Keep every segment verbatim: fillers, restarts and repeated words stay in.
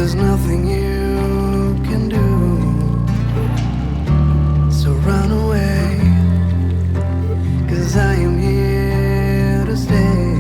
There's nothing you can do, so run away, 'cause I am here to stay.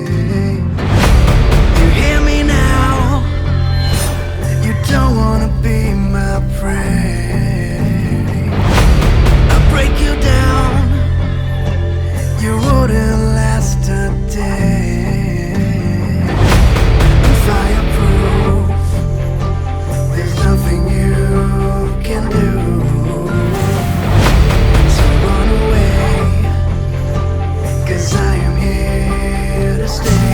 You hear me now? You don't wanna be my prey. I break you down, you wouldn't last a day. I'm fireproof, there's nothing you can do. So run away, 'cause I am here to stay.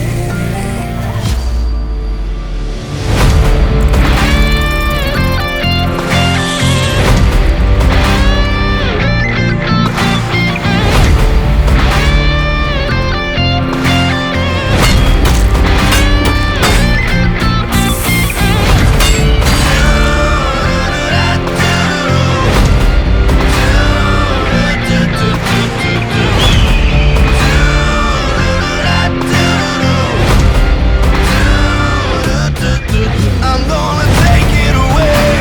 I'm gonna take it away.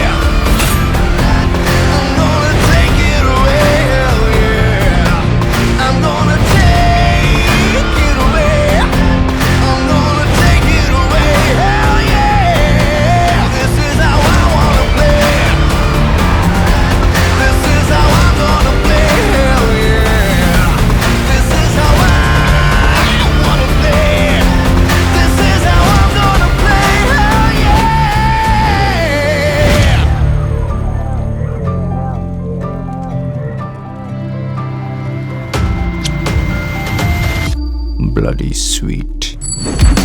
I'm gonna take it away, hell yeah. I'm gonna take it away. I'm gonna take it away, hell yeah. This is how I wanna play. This is how I'm gonna play, hell yeah. This is how I wanna play. This is how I'm gonna play, hell yeah. Bloody sweet.